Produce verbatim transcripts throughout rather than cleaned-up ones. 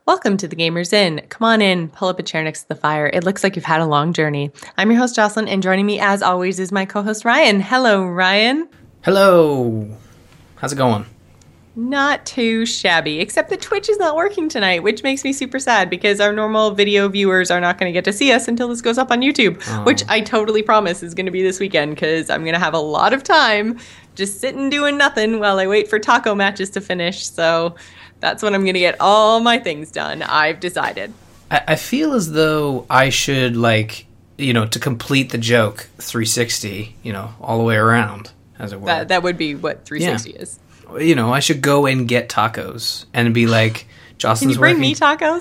Welcome to the Gamers Inn. Come on in, pull up a chair next to the fire. It looks like you've had a long journey. I'm your host, Jocelyn, and joining me, as always, is my co-host, Ryan. Hello, Ryan. Hello. How's it going? Not too shabby, except that Twitch is not working tonight, which makes me super sad because our normal video viewers are not going to get to see us until this goes up on YouTube, oh. which I totally promise is going to be this weekend because I'm going to have a lot of time just sitting doing nothing while I wait for taco matches to finish. So that's when I'm going to get all my things done. I've decided. I, I feel as though I should, like, you know, to complete the joke, three sixty, you know, all the way around, as it were. That, that would be what three sixty yeah. is. You know, I should go and get tacos and be like, Jocelyn's Can you bring working. me tacos?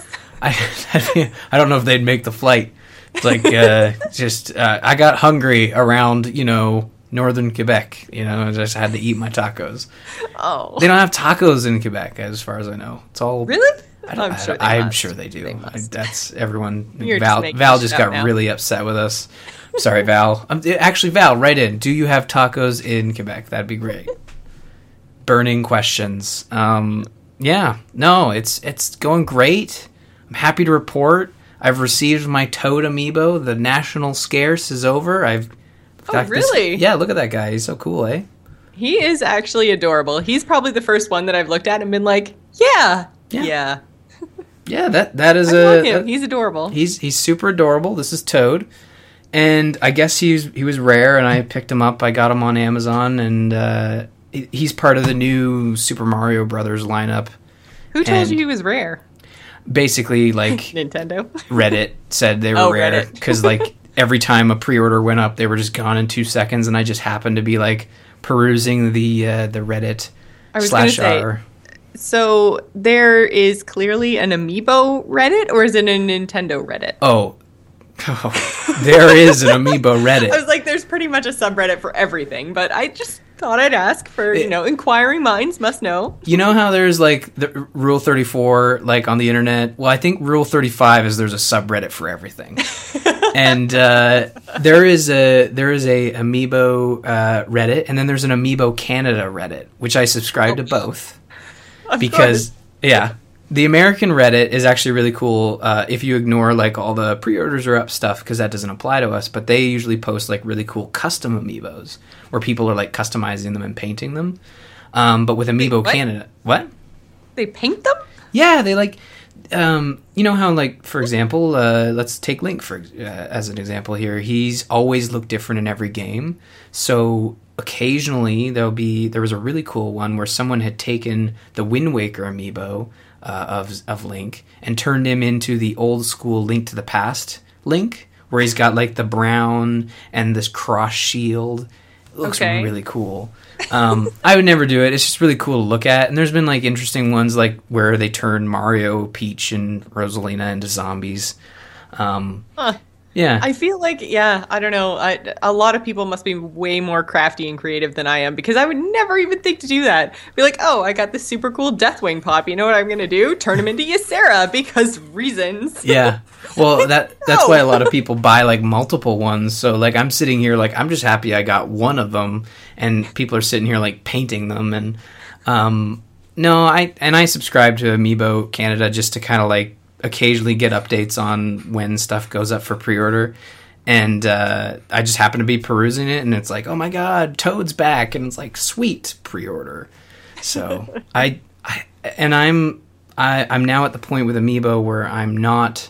I, I don't know if they'd make the flight. It's like, uh, just, uh, I got hungry around, you know, northern Quebec. You know, I just had to eat my tacos. Oh. They don't have tacos in Quebec, as far as I know. It's all... Really? I don't, I'm, sure I, I'm sure they do. They I, that's everyone. You're Val, just Val just got now. really upset with us. Sorry, Val. Um, actually, Val, write in. Do you have tacos in Quebec? That'd be great. Burning questions. Um, yeah, no, it's it's going great. I'm happy to report I've received my Toad amiibo. The national scarce is over. I've oh really? This, yeah, look at that guy. He's so cool, eh? He is actually adorable. He's probably the first one that I've looked at and been like, yeah, yeah, yeah. yeah that that is I a. love him. That, he's adorable. He's he's super adorable. This is Toad, and I guess he's he was rare, and I picked him up. I got him on Amazon, and. Uh, He's part of the new Super Mario Brothers lineup. Who told you he was rare? Basically, like... Nintendo? Reddit said they were oh, rare. Because, like, every time a pre-order went up, they were just gone in two seconds, and I just happened to be, like, perusing the uh, the Reddit I was slash say, R. So, there is clearly an Amiibo Reddit, or is it a Nintendo Reddit? Oh. oh. There is an Amiibo Reddit. I was like, there's pretty much a subreddit for everything, but I just... thought I'd ask for, you know, inquiring minds must know. You know how there's, like, the Rule thirty-four, like, on the internet? Well, I think Rule thirty-five is there's a subreddit for everything. and uh, there is a there is a Amiibo uh, Reddit, and then there's an Amiibo Canada Reddit, which I subscribe oh, to both. Because, course. yeah, the American Reddit is actually really cool uh, if you ignore, like, all the pre-orders are up stuff, because that doesn't apply to us, but they usually post, like, really cool custom Amiibos, where people are, like, customizing them and painting them. Um, but with Amiibo Wait, Canada... What? They paint them? Yeah, they, like... Um, you know how, like, for example, uh, let's take Link for uh, as an example here. He's always looked different in every game. So occasionally there'll be... There was a really cool one where someone had taken the Wind Waker Amiibo... Uh, of of Link and turned him into the old school Link to the Past Link, where he's got like the brown and this cross shield. It looks okay. really cool. Um, I would never do it. It's just really cool to look at. And there's been like interesting ones like where they turn Mario, Peach, and Rosalina into zombies. Um, huh. Yeah. I feel like, yeah, I don't know. I, a lot of people must be way more crafty and creative than I am because I would never even think to do that. Be like, oh, I got this super cool Deathwing pop. You know what I'm going to do? Turn him into Ysera because reasons. Yeah. Well, that that's no. why a lot of people buy like multiple ones. So like I'm sitting here like I'm just happy I got one of them and people are sitting here like painting them. And um, no, I and I subscribe to Amiibo Canada just to kind of like occasionally get updates on when stuff goes up for pre-order, and uh, I just happen to be perusing it, and it's like, oh my god, Toad's back, and it's like, sweet, pre-order. So I, I and I'm I, I'm now at the point with Amiibo where I'm not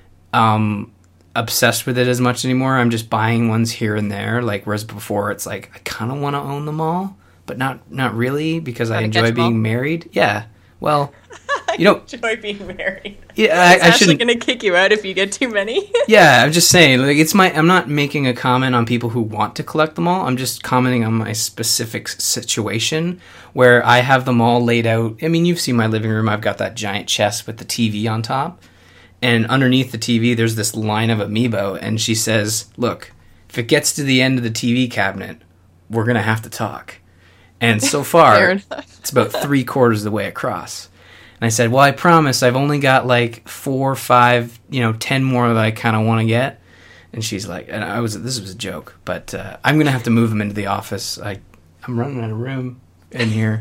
um, obsessed with it as much anymore. I'm just buying ones here and there, like whereas before it's like I kind of want to own them all, but not not really because I enjoy being married. Yeah, well. You know, I enjoy being married. Yeah, I, it's I shouldn't. Going to kick you out if you get too many. Yeah, I'm just saying. Like, it's my. I'm not making a comment on people who want to collect them all. I'm just commenting on my specific situation where I have them all laid out. I mean, you've seen my living room. I've got that giant chest with the T V on top, and underneath the T V, there's this line of Amiibo. And she says, "Look, if it gets to the end of the T V cabinet, we're gonna have to talk." And so far, it's about three quarters of the way across. And I said, well, I promise I've only got like four, five, you know, ten more that I kind of want to get. And she's like, and I was, this was a joke, but uh, I'm going to have to move them into the office. I, I'm running out of room in here.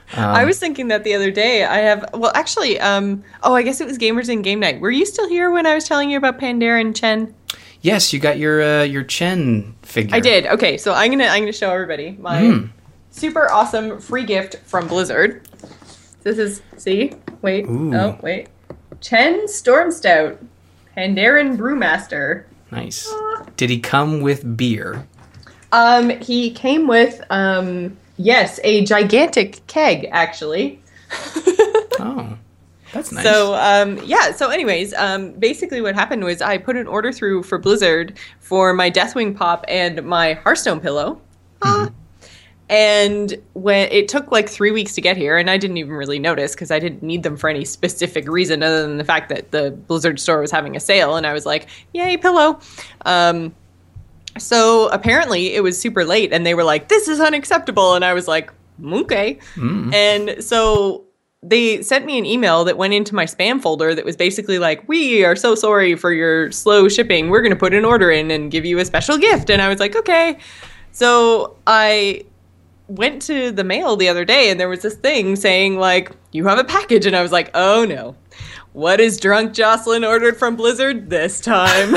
Um, I was thinking that the other day. I have, well, actually, um, oh, I guess it was Gamers in Game Night. Were you still here when I was telling you about Pandaren Chen? Yes, you got your uh, your Chen figure. I did. Okay, so I'm gonna I'm gonna show everybody my Mm. super awesome free gift from Blizzard. This is see, wait, Ooh. oh wait, Chen Storm Stout, Pandaren Brewmaster. Nice. Did he come with beer? Um, he came with um, yes, a gigantic keg actually. Oh. That's nice. So, um, yeah, so anyways, um, basically what happened was I put an order through for Blizzard for my Deathwing Pop and my Hearthstone pillow. Mm-hmm. And when it took like three weeks to get here, and I didn't even really notice because I didn't need them for any specific reason other than the fact that the Blizzard store was having a sale, and I was like, yay, pillow. Um, so apparently it was super late, and they were like, this is unacceptable, and I was like, okay. Mm. And so they sent me an email that went into my spam folder that was basically like, we are so sorry for your slow shipping. We're going to put an order in and give you a special gift. And I was like, okay. So I went to the mail the other day and there was this thing saying like, you have a package. And I was like, oh no, what is drunk Jocelyn ordered from Blizzard this time?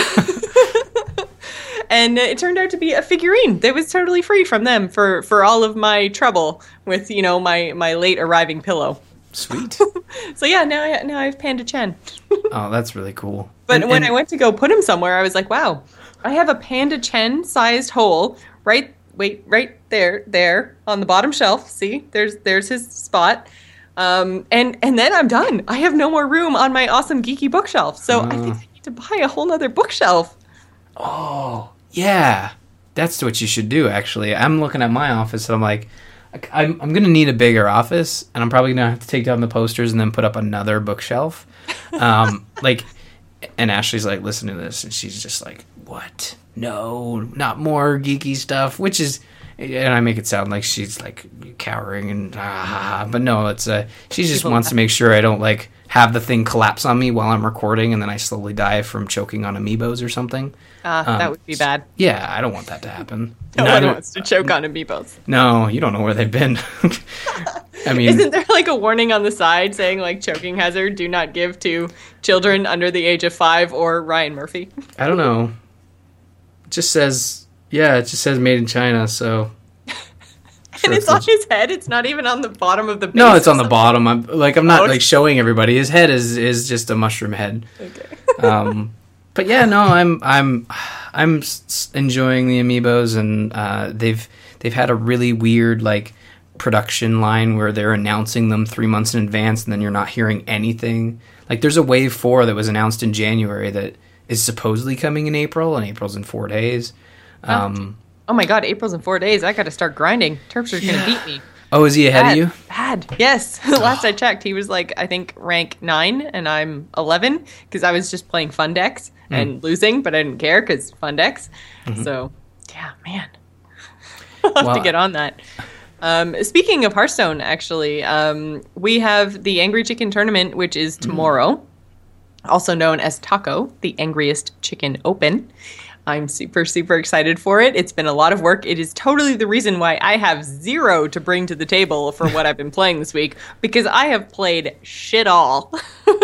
And it turned out to be a figurine that was totally free from them for, for all of my trouble with, you know, my, my late arriving pillow. Sweet. So yeah, now I now I have Panda Chen. Oh, that's really cool. But And- when and- I went to go put him somewhere, I was like, wow, I have a Panda Chen sized hole right wait right there there on the bottom shelf. See, there's there's his spot. Um, and and then I'm done. I have no more room on my awesome geeky bookshelf. So I think I need to buy a whole nother bookshelf. Oh, yeah. That's what you should do, actually. I'm looking at my office and I'm like, I'm, I'm going to need a bigger office, and I'm probably going to have to take down the posters and then put up another bookshelf. Um, like, and Ashley's like, listen to this, and she's just like, what? No, not more geeky stuff, which is, and I make it sound like she's like cowering and ah, but no, it's uh, she just wants to make sure I don't like have the thing collapse on me while I'm recording, and then I slowly die from choking on amiibos or something. Uh, Um, that would be bad. Yeah, I don't want that to happen. No Neither- one wants to choke on amiibos. No, you don't know where they've been. I mean, Isn't there like a warning on the side saying like choking hazard, do not give to children under the age of five or Ryan Murphy? I don't know. It just says, yeah, it just says made in China, so. And it's on his head. It's not even on the bottom of the base. No, it's or on the something. bottom. I'm like, I'm not Oh, like showing everybody. His head is is just a mushroom head. Okay. Um, but yeah, no, I'm I'm I'm s- enjoying the amiibos, and uh, they've they've had a really weird like production line where they're announcing them three months in advance, and then you're not hearing anything. Like, there's a Wave Four that was announced in January that is supposedly coming in April, and April's in four days. Um, Oh my god, April's in four days. I got to start grinding. Terps are going to beat me. oh, is he ahead Bad. of you? Bad. Yes. Last I checked, he was like, I think rank nine, and I'm eleven because I was just playing Fun Decks and losing, but I didn't care because Fun Decks. So, yeah, man. I'll have Well, to get on that. Um, speaking of Hearthstone, actually, um, we have the Angry Chicken Tournament, which is tomorrow, also known as Taco, the Angriest Chicken Open. I'm super, super excited for it. It's been a lot of work. It is totally the reason why I have zero to bring to the table for what I've been playing this week, because I have played shit all.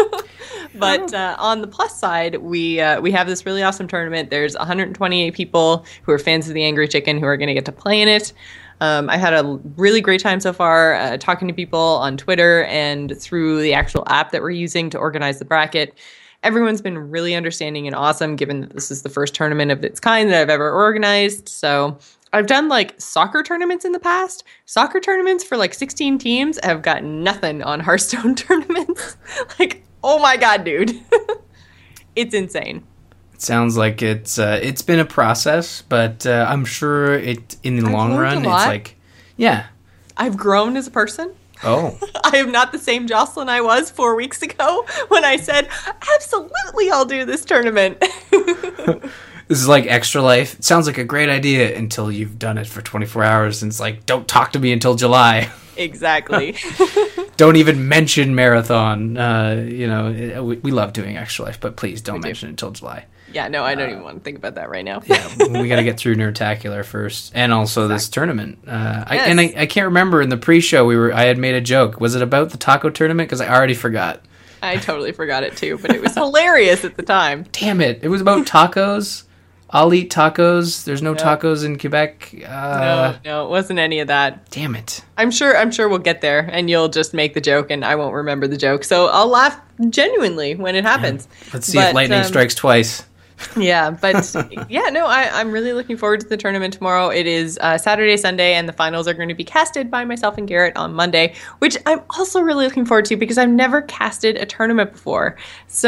But uh, on the plus side, we uh, we have this really awesome tournament. There's one hundred twenty-eight people who are fans of the Angry Chicken who are going to get to play in it. Um, I had a really great time so far uh, talking to people on Twitter and through the actual app that we're using to organize the bracket. Everyone's been really understanding and awesome, given that this is the first tournament of its kind that I've ever organized. So I've done like soccer tournaments in the past. Soccer tournaments for like sixteen teams have got nothing on Hearthstone tournaments. Like, oh my God, dude. It's insane. It sounds like it's uh, it's been a process, but uh, I'm sure it in the I've long learned run, a it's lot. like, yeah. I've grown as a person. Oh, I am not the same Jocelyn I was four weeks ago when I said, absolutely, I'll do this tournament. this is like Extra Life. It sounds like a great idea until you've done it for twenty-four hours, and it's like, don't talk to me until July. Exactly. Don't even mention Marathon. Uh, you know, it- we, we love doing Extra Life, but please don't We do. mention it until July. Yeah, no, I don't uh, even want to think about that right now. Yeah, we got to get through Nerdtacular first, and also exactly. this tournament. Uh, yes. I, and I, I can't remember in the pre-show we were. I had made a joke. Was it about the taco tournament? Because I already forgot. I totally forgot it too, but it was hilarious at the time. Damn it! It was about tacos. I'll eat tacos. There's no nope. tacos in Quebec. Uh, no, no, it wasn't any of that. Damn it! I'm sure. I'm sure we'll get there, and you'll just make the joke, and I won't remember the joke. So I'll laugh genuinely when it happens. Yeah. Let's see but, if lightning um, strikes twice. Yeah, but yeah, no, I, I'm really looking forward to the tournament tomorrow. It is uh, Saturday, Sunday, and the finals are going to be casted by myself and Garrett on Monday, which I'm also really looking forward to because I've never casted a tournament before.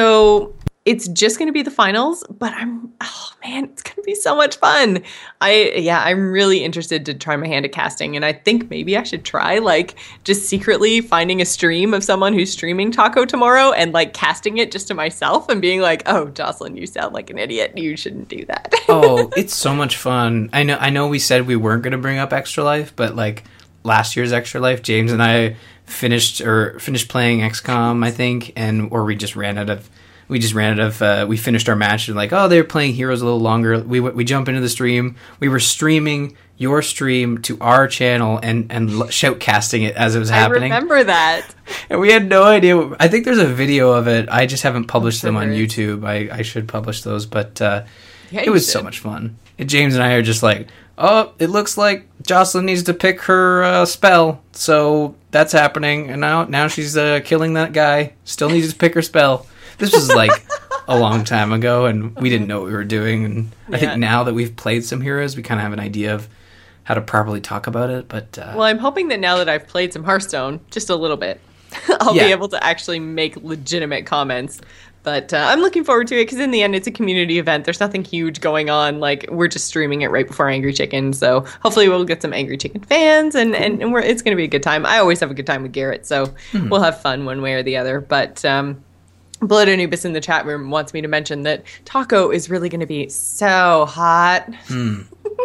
So it's just going to be the finals, but I'm, oh man, it's going to be so much fun. I, yeah, I'm really interested to try my hand at casting, and I think maybe I should try, like, just secretly finding a stream of someone who's streaming Taco tomorrow and, like, casting it just to myself and being like, oh, Jocelyn, you sound like an idiot. You shouldn't do that. Oh, it's so much fun. I know, I know we said we weren't going to bring up Extra Life, but, like, last year's Extra Life, James and I finished, or finished playing X COM, I think, and, or we just ran out of... We just ran out of, uh, we finished our match and like, oh, they were playing Heroes a little longer. We we jump into the stream. We were streaming your stream to our channel and, and shoutcasting it as it was happening. I remember that. And we had no idea. What, I think there's a video of it. I just haven't published them on YouTube. I, I should publish those, but uh, yeah, it was should. so much fun. And James and I are just like, oh, it looks like Jocelyn needs to pick her uh, spell. So that's happening. And now, now she's uh, killing that guy. Still needs to pick her spell. This was like a long time ago, and we didn't know what we were doing. And yeah. I think now that we've played some Heroes, we kind of have an idea of how to properly talk about it. But uh, well, I'm hoping that now that I've played some Hearthstone, just a little bit, I'll yeah. be able to actually make legitimate comments. But uh, I'm looking forward to it because in the end, it's a community event. There's nothing huge going on. Like, we're just streaming it right before Angry Chicken. So hopefully we'll get some Angry Chicken fans, and, and, and we're, it's going to be a good time. I always have a good time with Garrett, so mm-hmm. we'll have fun one way or the other. But um, Blood Anubis in the chat room wants me to mention that Taco is really going to be so hot. Mm.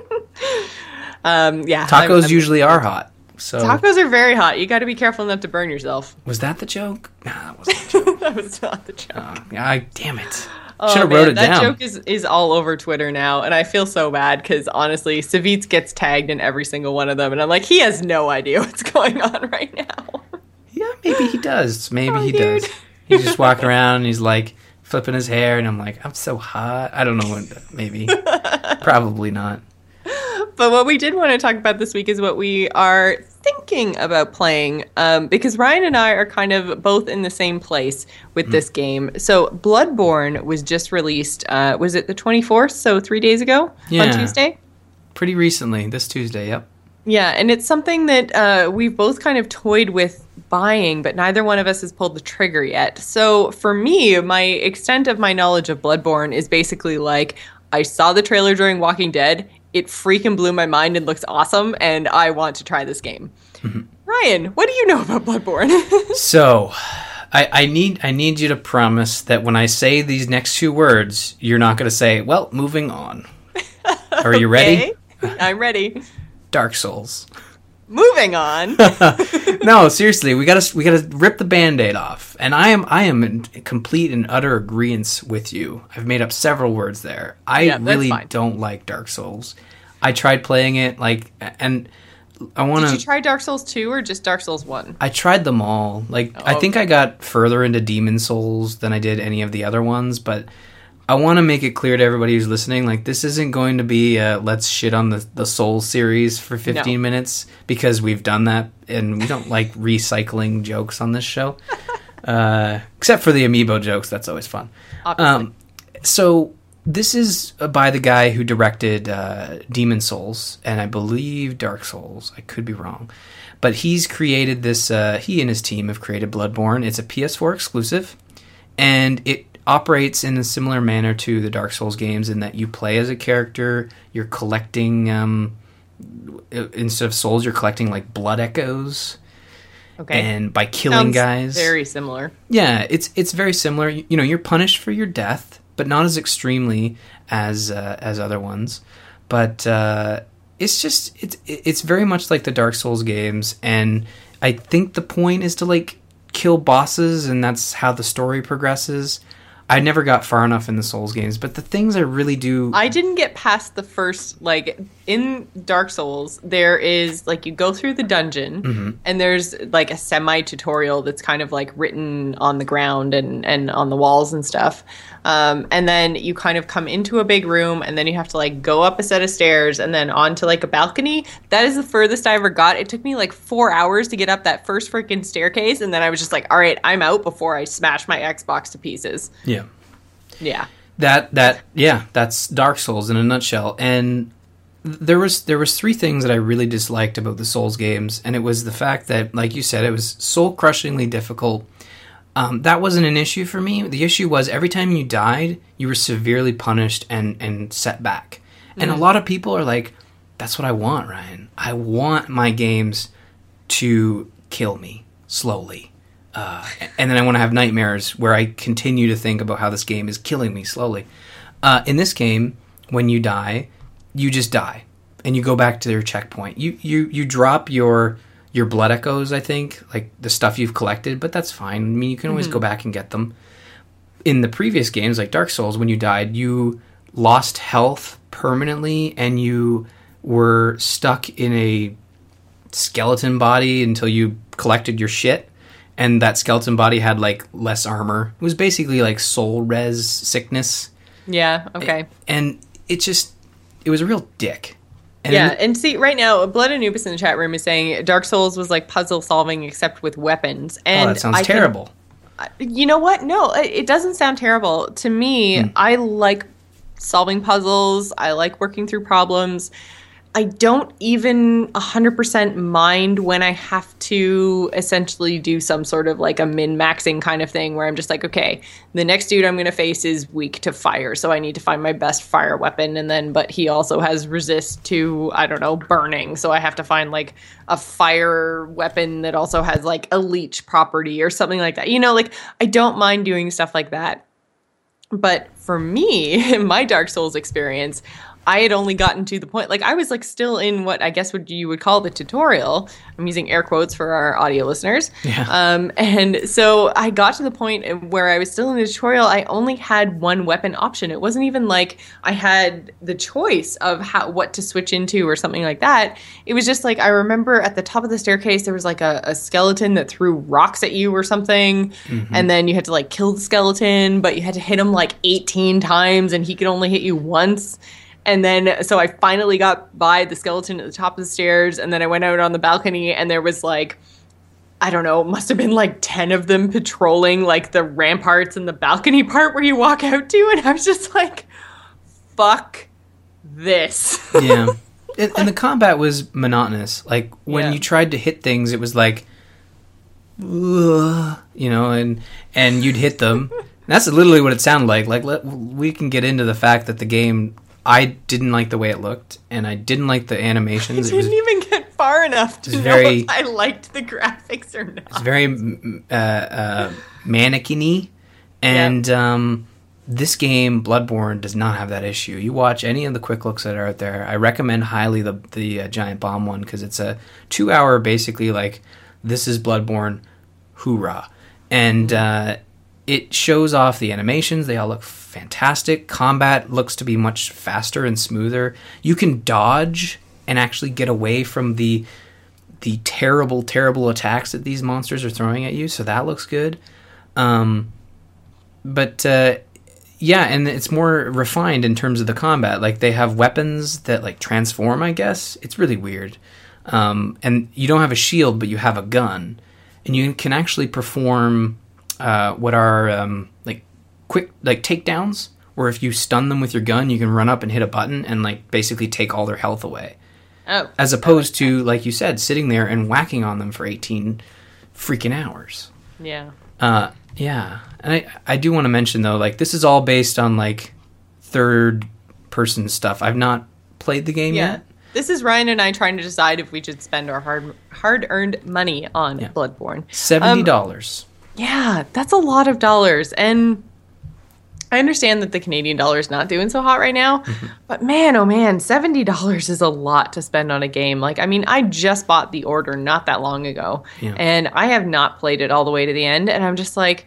um, yeah, Tacos I'm, I'm, usually are hot. So tacos are very hot. You got to be careful enough to burn yourself. Was that the joke? Nah, that wasn't the joke. That was not the joke. Oh, I, damn it. Oh, should have wrote it that down. That joke is, is all over Twitter now, and I feel so bad because, honestly, Savitz gets tagged in every single one of them, and I'm like, he has no idea what's going on right now. Yeah, maybe he does. Maybe oh, he dude. does. He's just walking around, and he's, like, flipping his hair, and I'm like, I'm so hot. I don't know what, maybe. Probably not. But what we did want to talk about this week is what we are thinking about playing, um, because Ryan and I are kind of both in the same place with mm. this game. So Bloodborne was just released, uh, was it the twenty-fourth? So three days ago yeah. on Tuesday? Pretty recently, this Tuesday, yep. Yeah, and it's something that uh, we've both kind of toyed with buying, but neither one of us has pulled the trigger yet. So for me, my extent of my knowledge of Bloodborne is basically like, I saw the trailer during Walking Dead, it freaking blew my mind and looks awesome, and I want to try this game. Mm-hmm. Ryan, what do you know about Bloodborne? So, I, I need I need you to promise that when I say these next two words, you're not going to say, well, moving on. Are you ready? I'm ready. Dark Souls. Moving on. No, seriously, we gotta we gotta rip the Band-Aid off. And I am I am in complete and utter agreement with you. I've made up several words there. I yeah, really don't like Dark Souls. I tried playing it, like, and I want to. Did you try Dark Souls two or just Dark Souls one? I tried them all. Like, oh, I think okay. I got further into Demon Souls than I did any of the other ones, but I want to make it clear to everybody who's listening, like, this isn't going to be a let's shit on the, the Souls series for fifteen no. minutes, because we've done that, and we don't like recycling jokes on this show. uh, except for the amiibo jokes, that's always fun. Um, so, this is by the guy who directed uh, Demon Souls, and I believe Dark Souls. I could be wrong. But he's created this, uh, he and his team have created Bloodborne. It's a P S four exclusive, and it operates in a similar manner to the Dark Souls games in that you play as a character, you're collecting, um, instead of souls, you're collecting, like, blood echoes. Okay. And by killing Sounds guys. very similar. Yeah, it's it's very similar. You, you know, you're punished for your death, but not as extremely as uh, as other ones. But uh, it's just, it's, it's very much like the Dark Souls games, and I think the point is to, like, kill bosses, and that's how the story progresses. I never got far enough in the Souls games, but the things I really do... I didn't get past the first, like, in Dark Souls, there is, like, you go through the dungeon, mm-hmm. and there's, like, a semi-tutorial that's kind of, like, written on the ground and, and on the walls and stuff. Um, and then you kind of come into a big room, and then you have to, like, go up a set of stairs and then onto, like, a balcony. That is the furthest I ever got. It took me, like, four hours to get up that first freaking staircase, and then I was just like, all right, I'm out before I smash my Xbox to pieces. Yeah. Yeah. That that yeah, that's Dark Souls in a nutshell. And there was there was three things that I really disliked about the Souls games, and it was the fact that, like you said, it was soul-crushingly difficult. Um, that wasn't an issue for me. The issue was every time you died, you were severely punished and, and set back. And mm. a lot of people are like, that's what I want, Ryan. I want my games to kill me slowly. Uh, and then I want to have nightmares where I continue to think about how this game is killing me slowly. Uh, in this game, when you die, you just die. And you go back to your checkpoint. You you, you drop your your blood echoes, I think, like the stuff you've collected, but that's fine. I mean, you can always mm-hmm. go back and get them. In the previous games, like Dark Souls, when you died, you lost health permanently, and you were stuck in a skeleton body until you collected your shit. And that skeleton body had, like, less armor. It was basically, like, soul res sickness. Yeah, okay. And it just... It was a real dick. And yeah, in, and see, right now, Blood Anubis in the chat room is saying Dark Souls was like puzzle solving except with weapons. And oh, that sounds I terrible. Can, you know what? No, it doesn't sound terrible. To me, hmm. I like solving puzzles. I like working through problems. I don't even one hundred percent mind when I have to essentially do some sort of like a min-maxing kind of thing where I'm just like, okay, the next dude I'm going to face is weak to fire, so I need to find my best fire weapon. And then, but he also has resist to, I don't know, burning. So I have to find like a fire weapon that also has like a leech property or something like that. You know, like I don't mind doing stuff like that. But for me, in my Dark Souls experience, I had only gotten to the point, like I was like still in what I guess would you would call the tutorial. I'm using air quotes for our audio listeners. Yeah. Um, and so I got to the point where I was still in the tutorial. I only had one weapon option. It wasn't even like I had the choice of how what to switch into or something like that. It was just like I remember at the top of the staircase there was like a, a skeleton that threw rocks at you or something, mm-hmm. and then you had to like kill the skeleton, but you had to hit him like eighteen times, and he could only hit you once. And then, so I finally got by the skeleton at the top of the stairs, and then I went out on the balcony, and there was like, I don't know, must have been like ten of them patrolling like the ramparts and the balcony part where you walk out to, and I was just like, fuck this. Yeah. And, and the combat was monotonous. Like, when yeah. you tried to hit things, it was like, ugh, you know, and and you'd hit them. That's literally what it sounded like. Like, let, we can get into the fact that the game... I didn't like the way it looked, and I didn't like the animations. I didn't was, even get far enough to know very, if I liked the graphics or not. It's very uh, uh, mannequin-y, and yeah. um, this game, Bloodborne, does not have that issue. You watch any of the quick looks that are out there. I recommend highly the the uh, Giant Bomb one, because it's a two-hour, basically, like, this is Bloodborne, hoorah. And uh, it shows off the animations. They all look fantastic. Combat looks to be much faster and smoother. You can dodge and actually get away from the the terrible, terrible attacks that these monsters are throwing at you, so that looks good. Um, but uh, yeah, and it's more refined in terms of the combat. Like, they have weapons that like transform, I guess. It's really weird. Um, and you don't have a shield, but you have a gun, and you can actually perform uh, what are um, like quick like takedowns, where if you stun them with your gun, you can run up and hit a button and like basically take all their health away. Oh, as opposed to, like you said, sitting there and whacking on them for eighteen freaking hours. Yeah. Uh, yeah. And I, I do want to mention, though, like, this is all based on, like, third-person stuff. I've not played the game yeah. yet. This is Ryan and I trying to decide if we should spend our hard, hard-earned money on yeah. Bloodborne. seventy dollars. Um, yeah, that's a lot of dollars. And I understand that the Canadian dollar is not doing so hot right now, mm-hmm. but man, oh man, seventy dollars is a lot to spend on a game. Like, I mean, I just bought The Order not that long ago, yeah. and I have not played it all the way to the end, and I'm just like,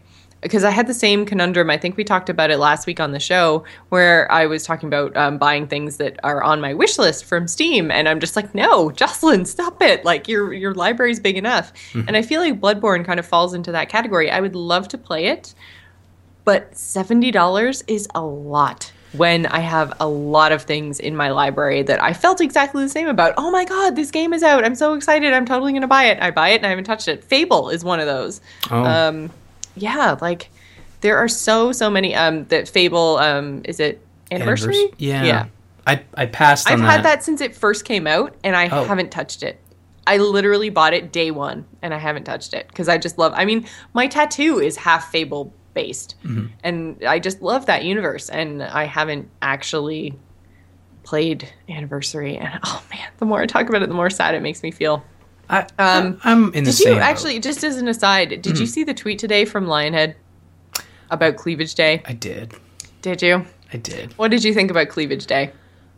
because I had the same conundrum. I think we talked about it last week on the show where I was talking about um, buying things that are on my wish list from Steam. And I'm just like, no, Jocelyn, stop it. Like your, your library's big enough. Mm-hmm. And I feel like Bloodborne kind of falls into that category. I would love to play it, but seventy dollars is a lot when I have a lot of things in my library that I felt exactly the same about. Oh my God, this game is out. I'm so excited. I'm totally going to buy it. I buy it and I haven't touched it. Fable is one of those. Oh. Um, yeah, like there are so, so many. Um, that Fable, um, is it Anniversary? Anniversary? Yeah. Yeah. I, I passed on I've that. had that since it first came out and I Oh. haven't touched it. I literally bought it day one and I haven't touched it because I just love, I mean, my tattoo is half Fable based. Mm-hmm. And I just love that universe. And I haven't actually played Anniversary. And oh man, the more I talk about it, the more sad it makes me feel. I, um, I'm in the did same you actually, boat. Just as an aside, did mm-hmm. you see the tweet today from Lionhead about Cleavage Day? I did. Did you? I did. What did you think about Cleavage Day?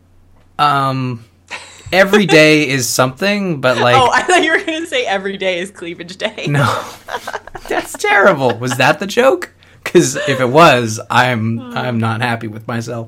Um... Every day is something, but like... Oh, I thought you were going to say every day is Cleavage Day. No. That's terrible. Was that the joke? Because if it was, I'm I'm not happy with myself.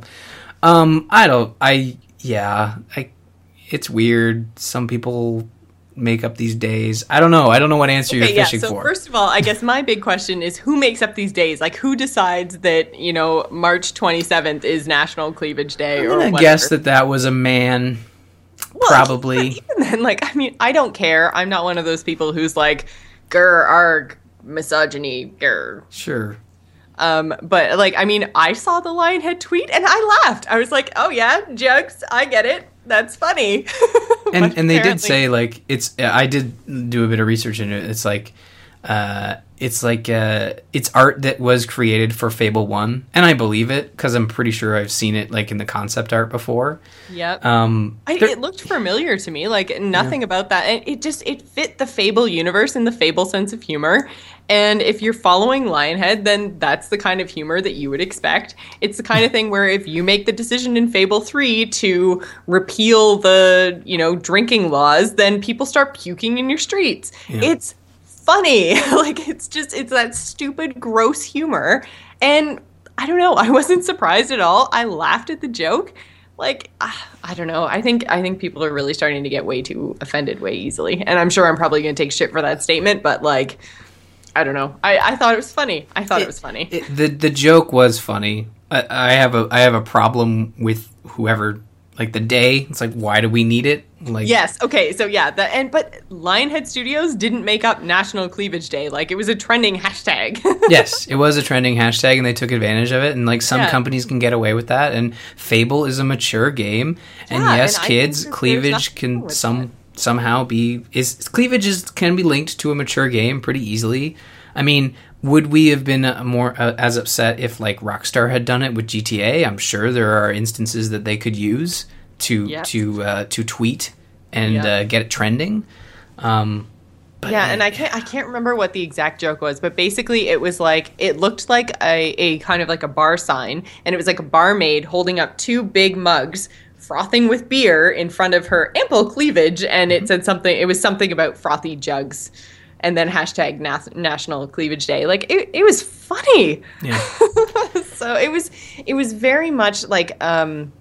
Um, I don't... I... Yeah. I. It's weird. Some people make up these days. I don't know. I don't know what answer okay, you're yeah, fishing so for. First of all, I guess my big question is who makes up these days? Like, who decides that, you know, March twenty-seventh is National Cleavage Day I'm or whatever? I guess that that was a man... Well, probably. Even then, like, I mean, I don't care. I'm not one of those people who's like, grr, arg, misogyny, grr. Sure. Um, but, like, I mean, I saw the Lionhead tweet and I laughed. I was like, oh, yeah, jokes. I get it. That's funny. and and they did say, like, it's, I did do a bit of research into it. It's like, uh, it's like, uh, it's art that was created for Fable one. And I believe it because I'm pretty sure I've seen it, like, in the concept art before. Yep. Um, I, it looked familiar to me. Like, nothing yeah. about that. It, it just, it fit the Fable universe and the Fable sense of humor. And if you're following Lionhead, then that's the kind of humor that you would expect. It's the kind of thing where if you make the decision in Fable three to repeal the, you know, drinking laws, then people start puking in your streets. Yeah. It's funny. Like, it's just, it's that stupid, gross humor. And I don't know, I wasn't surprised at all. I laughed at the joke. Like, I don't know. I think I think people are really starting to get way too offended way easily. And I'm sure I'm probably going to take shit for that statement, but, like, I don't know. I, I thought it was funny. I thought it, it was funny. It, the the joke was funny. I, I have a I have a problem with whoever, like, the day. It's like, why do we need it? Like, yes. Okay. So yeah. The, and but Lionhead Studios didn't make up National Cleavage Day. Like, it was a trending hashtag. Yes, it was a trending hashtag, and they took advantage of it. And, like, some yeah. companies can get away with that. And Fable is a mature game. And yeah, yes, and kids, cleavage can some that. somehow be is cleavage is can be linked to a mature game pretty easily. I mean, would we have been uh, more uh, as upset if, like, Rockstar had done it with G T A? I'm sure there are instances that they could use to yep. to uh, to tweet and yep. uh, get it trending. Um, but yeah, and I can't I can't remember what the exact joke was, but basically it was like it looked like a, a kind of like a bar sign, and it was like a barmaid holding up two big mugs, frothing with beer in front of her ample cleavage, and it said something. It was something about frothy jugs. And then hashtag Nas- National Cleavage Day. Like, it, it was funny. Yeah. So it was it was very much like um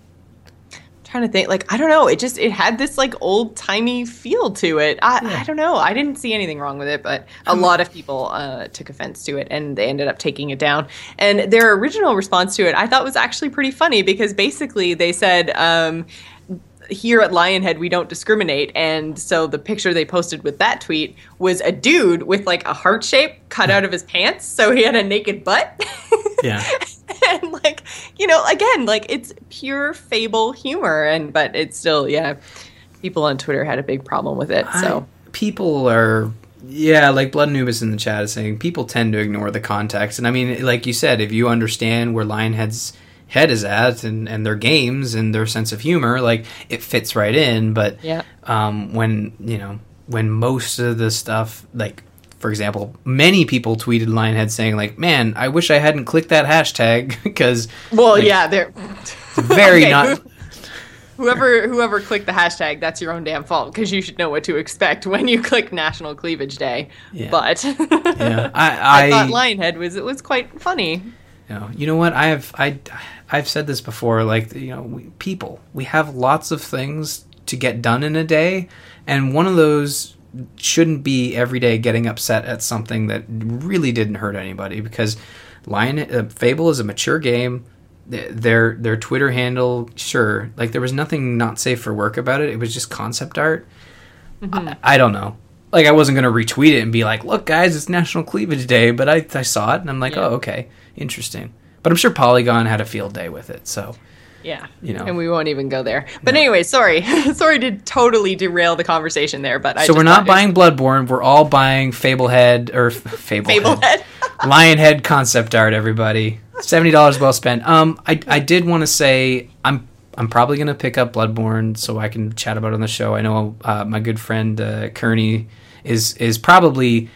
I'm trying to think, like, I don't know, it just it had this, like, old timey feel to it. I, yeah. I don't know. I didn't see anything wrong with it, but a um, lot of people uh, took offense to it and they ended up taking it down. And their original response to it I thought was actually pretty funny because basically they said um here at Lionhead, we don't discriminate. And so the picture they posted with that tweet was a dude with, like, a heart shape cut out of his pants. So he had a naked butt. Yeah. And, like, you know, again, like, it's pure Fable humor. And, but it's still, yeah, people on Twitter had a big problem with it. So I, people are, yeah, like Blood Anubis in the chat is saying, people tend to ignore the context. And I mean, like you said, if you understand where Lionhead's head is at and, and their games and their sense of humor, like, it fits right in. But yeah. um, when, you know, when most of the stuff, like, for example, many people tweeted Lionhead saying, like, man, I wish I hadn't clicked that hashtag because, well, like, yeah, they're very okay, not move, Whoever whoever clicked the hashtag, that's your own damn fault, because you should know what to expect when you click National Cleavage Day. Yeah. But yeah, I, I, I thought Lionhead was it was quite funny. You know, you know what? I have I I've said this before. Like, you know, we, people, we have lots of things to get done in a day, and one of those shouldn't be every day getting upset at something that really didn't hurt anybody. Because Lion uh, Fable is a mature game. Their their Twitter handle, sure, like there was nothing not safe for work about it. It was just concept art. Mm-hmm. I, I don't know. Like, I wasn't going to retweet it and be like, look, guys, it's National Cleavage Day. But I, I saw it, and I'm like, yeah. oh, okay, interesting. But I'm sure Polygon had a field day with it, so... Yeah, you know, and we won't even go there. But no. anyway, sorry. sorry to totally derail the conversation there, but I So just we're not buying it... Bloodborne, we're all buying Fablehead, or Fablehead. Fablehead. Lionhead concept art, everybody. seventy dollars well spent. Um, I, I did want to say, I'm I'm probably going to pick up Bloodborne so I can chat about it on the show. I know uh, my good friend uh, Kearney is is probably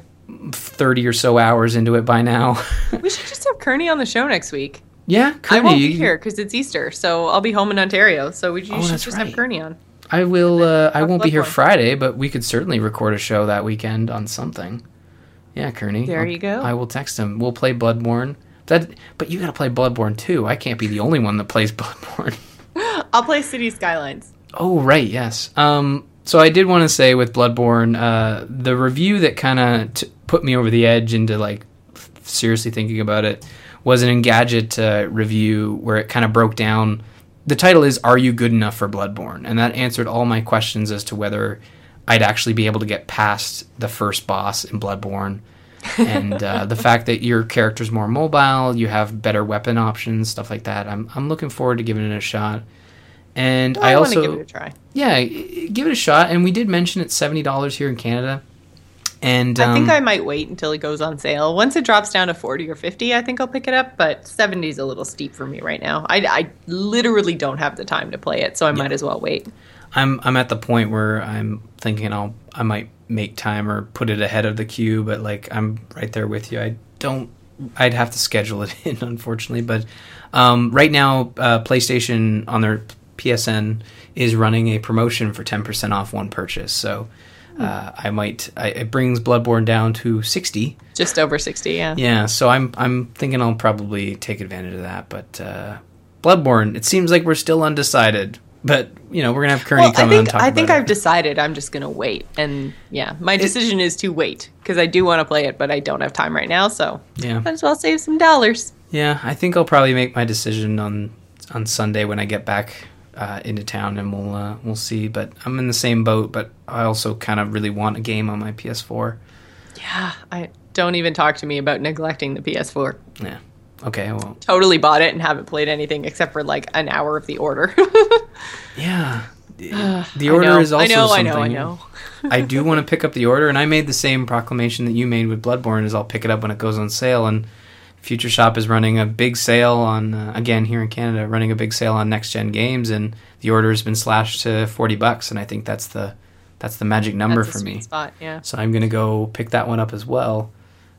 thirty or so hours into it by now. We should just have Kearney on the show next week. Yeah, Kearney. I won't be here because it's Easter, so I'll be home in Ontario. So we, you oh, should just right. have Kearney on. I will. Uh, I won't be here Bloodborne. Friday, but we could certainly record a show that weekend on something. Yeah, Kearney. There I'll, you go. I will text him. We'll play Bloodborne. That, but you got to play Bloodborne too. I can't be the only one that plays Bloodborne. I'll play City Skylines. Oh right, yes. Um, so I did want to say with Bloodborne, uh, the review that kind of t- put me over the edge into like f- seriously thinking about it was an Engadget uh, review where it kind of broke down. The title is "Are You Good Enough for Bloodborne?" and that answered all my questions as to whether I'd actually be able to get past the first boss in Bloodborne. and uh, the fact that your character's more mobile, you have better weapon options, stuff like that. I'm I'm looking forward to giving it a shot. And well, I, I also want to give it a try. Yeah, give it a shot. And we did mention it's seventy dollars here in Canada. And um, I think I might wait until it goes on sale. Once it drops down to forty or fifty, I think I'll pick it up. But seventy is a little steep for me right now. I, I literally don't have the time to play it, so I yeah. might as well wait. I'm I'm at the point where I'm thinking I'll I might make time or put it ahead of the queue, but like I'm right there with you. I don't. I'd have to schedule it in, unfortunately. But um, right now, uh, PlayStation on their P S N is running a promotion for ten percent off one purchase. So uh, I might. I, it brings Bloodborne down to sixty, just over sixty. Yeah. Yeah. So I'm I'm thinking I'll probably take advantage of that. But uh, Bloodborne, it seems like we're still undecided. But, you know, we're going to have Kearney well, come I think, and talk I about think it. I've decided I'm just going to wait. And, yeah, my decision it, is to wait. Because I do want to play it, but I don't have time right now. So yeah. might as well save some dollars. Yeah, I think I'll probably make my decision on on Sunday when I get back uh, into town. And we'll, uh, we'll see. But I'm in the same boat. But I also kind of really want a game on my P S four. Yeah, I don't even talk to me about neglecting the P S four. Yeah. Okay, I won't. Totally bought it and haven't played anything except for like an hour of the order. Yeah. The order is also I know, something. I know, I know. I do want to pick up the order, and I made the same proclamation that you made with Bloodborne, is I'll pick it up when it goes on sale, and Future Shop is running a big sale on, uh, again, here in Canada, running a big sale on next-gen games, and the order has been slashed to forty bucks, and I think that's the that's the magic number that's for me. Spot, yeah. So I'm going to go pick that one up as well.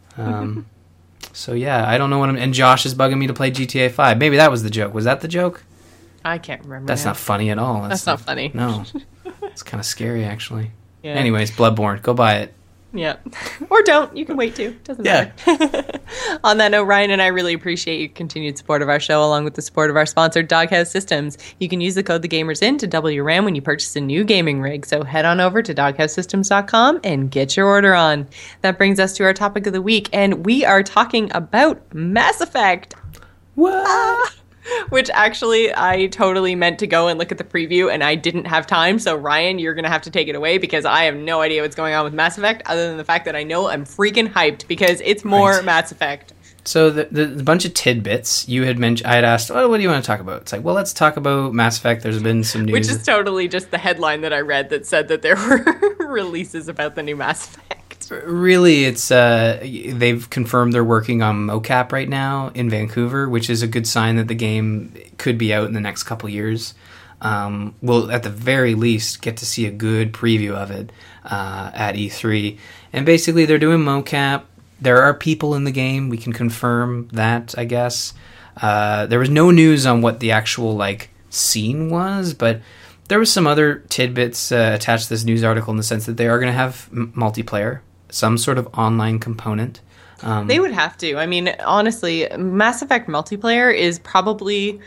Um So, yeah, I don't know what I'm... And Josh is bugging me to play G T A five. Maybe that was the joke. Was that the joke? I can't remember. That's now. not funny at all. That's, That's not funny. No. It's kind of scary, actually. Yeah. Anyways, Bloodborne. Go buy it. Yeah. Or don't. You can wait, too. Doesn't yeah. matter. On that note, Ryan and I really appreciate your continued support of our show, along with the support of our sponsor, Doghouse Systems. You can use the code TheGamersIn to double your RAM when you purchase a new gaming rig. So head on over to doghouse systems dot com and get your order on. That brings us to our topic of the week, and we are talking about Mass Effect. What? Ah! Which actually, I totally meant to go and look at the preview, and I didn't have time. So, Ryan, you're going to have to take it away because I have no idea what's going on with Mass Effect, other than the fact that I know I'm freaking hyped because it's more right. Mass Effect. So, the, the, the bunch of tidbits you had mentioned, I had asked, oh, what do you want to talk about? It's like, well, let's talk about Mass Effect. There's been some news. Which is totally just the headline that I read that said that there were releases about the new Mass Effect. Really, it's uh, they've confirmed they're working on mocap right now in Vancouver, which is a good sign that the game could be out in the next couple years. Um, we'll, at the very least, get to see a good preview of it uh, at E three. And basically, they're doing mocap. There are people in the game. We can confirm that, I guess. Uh, there was no news on what the actual like scene was, but there was some other tidbits uh, attached to this news article in the sense that they are going to have m- multiplayer, some sort of online component. Um, they would have to. I mean, honestly, Mass Effect multiplayer is probably,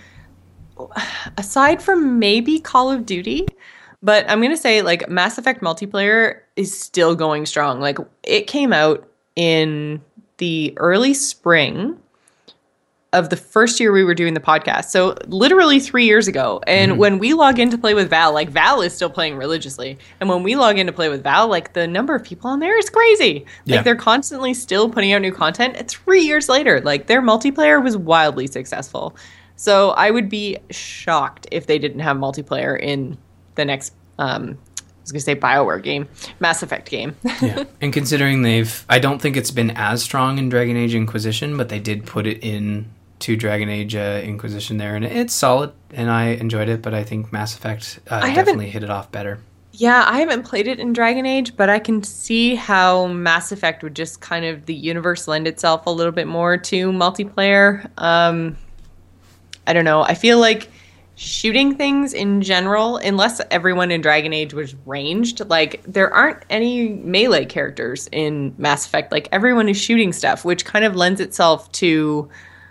aside from maybe Call of Duty, but I'm going to say, like, Mass Effect multiplayer is still going strong. Like, it came out in the early spring of the first year we were doing the podcast. So literally three years ago. And mm-hmm. when we log in to play with Val, like Val is still playing religiously. And when we log in to play with Val, like the number of people on there is crazy. Like yeah. they're constantly still putting out new content. Three years later, like their multiplayer was wildly successful. So I would be shocked if they didn't have multiplayer in the next, um, I was going to say BioWare game, Mass Effect game. Yeah. And considering they've, I don't think it's been as strong in Dragon Age Inquisition, but they did put it in to Dragon Age uh, Inquisition there, and it's solid, and I enjoyed it, but I think Mass Effect uh, definitely hit it off better. Yeah, I haven't played it in Dragon Age, but I can see how Mass Effect would just kind of, the universe lend itself a little bit more to multiplayer. Um, I don't know. I feel like shooting things in general, unless everyone in Dragon Age was ranged, like there aren't any melee characters in Mass Effect. Like everyone is shooting stuff, which kind of lends itself to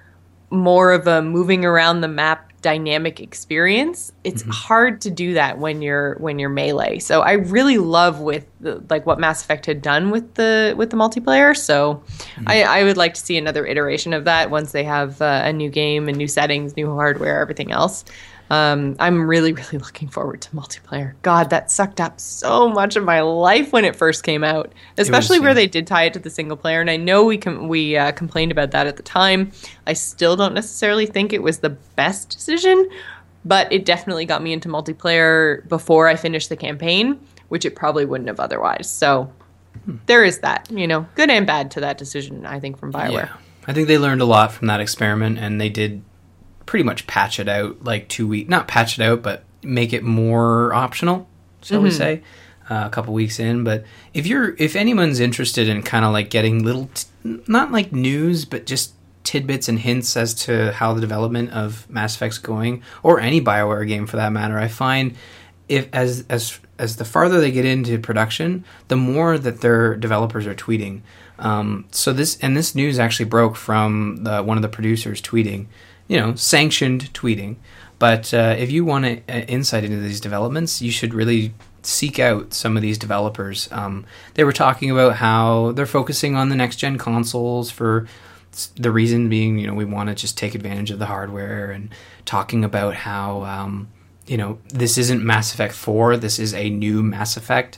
more of a moving around the map dynamic experience. It's mm-hmm. hard to do that when you're when you're melee. So I really love with the, like what Mass Effect had done with the with the multiplayer. So mm-hmm. I, I would like to see another iteration of that once they have uh, a new game and new settings, new hardware, everything else. Um, I'm really, really looking forward to multiplayer. God, that sucked up so much of my life when it first came out, especially was, where yeah. they did tie it to the single player. And I know we com- we uh, complained about that at the time. I still don't necessarily think it was the best decision, but it definitely got me into multiplayer before I finished the campaign, which it probably wouldn't have otherwise. So hmm. there is that, you know, good and bad to that decision, I think, from BioWare. Yeah. I think they learned a lot from that experiment, and they did pretty much patch it out like two weeks, not patch it out, but make it more optional, shall mm-hmm. we say, uh, a couple weeks in. But if you're, if anyone's interested in kind of like getting little, t- not like news, but just tidbits and hints as to how the development of Mass Effect's going, or any BioWare game for that matter, I find if as as as the farther they get into production, the more that their developers are tweeting. Um, so this and this news actually broke from the, one of the producers tweeting. You know, sanctioned tweeting. But uh, if you want a, a insight into these developments, you should really seek out some of these developers. Um, they were talking about how they're focusing on the next-gen consoles for the reason being, you know, we want to just take advantage of the hardware, and talking about how, um, you know, this isn't Mass Effect four, this is a new Mass Effect.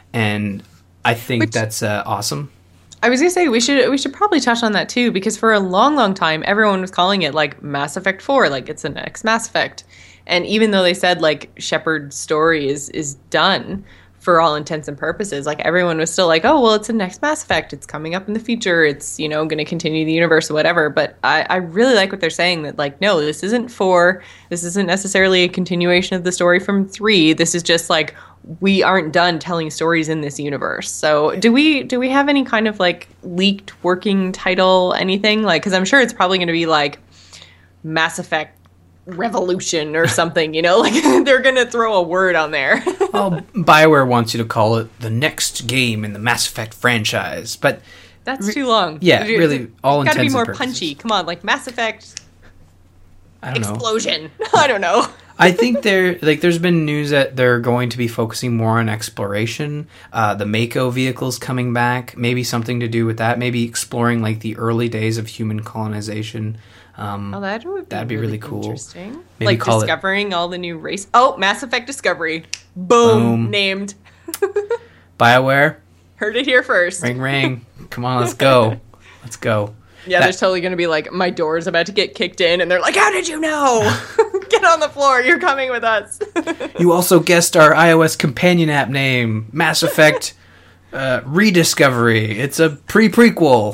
And I think Which- that's uh, awesome. I was gonna say we should we should probably touch on that too, because for a long, long time everyone was calling it like Mass Effect four, like it's the next Mass Effect. And even though they said like Shepard's story is is done for all intents and purposes, like everyone was still like, oh well, it's the next Mass Effect, it's coming up in the future, it's, you know, gonna continue the universe or whatever. But I, I really like what they're saying, that like, no, this isn't four, this isn't necessarily a continuation of the story from three. This is just like, we aren't done telling stories in this universe. So do we do we have any kind of like leaked working title, anything? Like, because I'm sure it's probably going to be like Mass Effect Revolution or something, you know, like they're going to throw a word on there. Well, BioWare wants you to call it the next game in the Mass Effect franchise, but that's re- too long. Yeah, really, all intents and purposes. Got to be more punchy. Come on, like Mass Effect I don't Explosion. know. I don't know. I think there, like, there's been news that they're going to be focusing more on exploration. Uh, the Mako vehicle's coming back. Maybe something to do with that. Maybe exploring like the early days of human colonization. Um, oh, that would be that'd be really, really cool. Interesting. Maybe like discovering it, all the new race. Oh, Mass Effect Discovery. Boom. Boom. Named. BioWare. Heard it here first. Ring, ring. Come on, let's go. Let's go. Yeah, that, there's totally going to be like, my door is about to get kicked in, and they're like, how did you know? Get on the floor, you're coming with us. You also guessed our iOS companion app name, Mass Effect uh, Rediscovery. It's a pre-prequel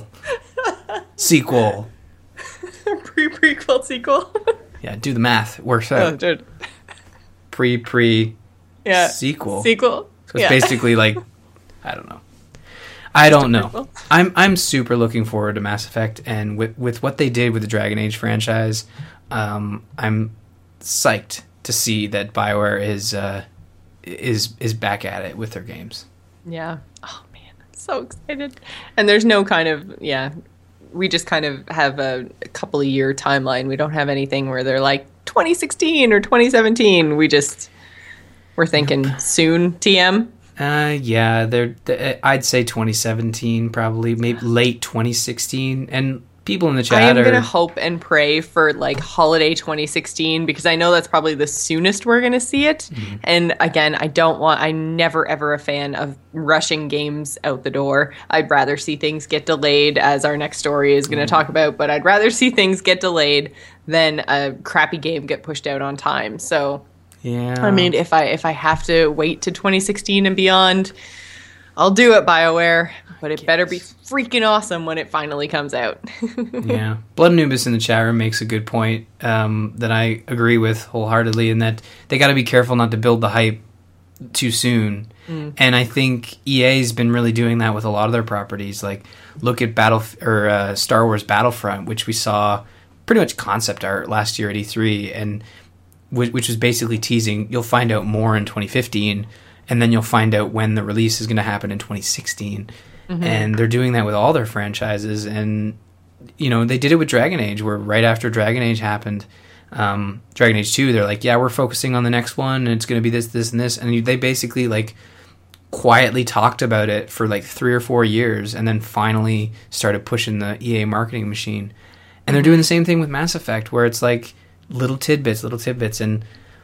sequel. Pre-prequel sequel? Yeah, do the math. It works out. Oh, dude. Pre-pre yeah. sequel. Sequel. So it's yeah. basically like, I don't know. I don't know. I'm I'm super looking forward to Mass Effect, and with with what they did with the Dragon Age franchise, um, I'm psyched to see that BioWare is uh, is is back at it with their games. Yeah. Oh man, I'm so excited. And there's no kind of yeah. We just kind of have a, a couple of year timeline. We don't have anything where they're like twenty sixteen or twenty seventeen. We just we're thinking nope. soon. T M. Uh, yeah, they're, they're. I'd say twenty seventeen, probably maybe late twenty sixteen, and people in the chat I am are gonna hope and pray for like holiday twenty sixteen because I know that's probably the soonest we're gonna see it. Mm-hmm. And again, I don't want. I'm never ever a fan of rushing games out the door. I'd rather see things get delayed, as our next story is gonna mm-hmm. talk about. But I'd rather see things get delayed than a crappy game get pushed out on time. So. Yeah. I mean, if I if I have to wait to twenty sixteen and beyond, I'll do it, BioWare. But it better be freaking awesome when it finally comes out. Yeah. Blood Anubis in the chat room makes a good point um, that I agree with wholeheartedly, in that they got to be careful not to build the hype too soon. Mm. And I think E A's been really doing that with a lot of their properties. Like, look at Battle or uh, Star Wars Battlefront, which we saw pretty much concept art last year at E three, and which was basically teasing you'll find out more in twenty fifteen, and then you'll find out when the release is going to happen in twenty sixteen. Mm-hmm. And they're doing that with all their franchises. And, you know, they did it with Dragon Age, where right after Dragon Age happened, um, Dragon Age two, they're like, yeah, we're focusing on the next one, and it's going to be this, this, and this. And they basically, like, quietly talked about it for, like, three or four years, and then finally started pushing the E A marketing machine. And they're doing the same thing with Mass Effect, where it's like, little tidbits, little tidbits, and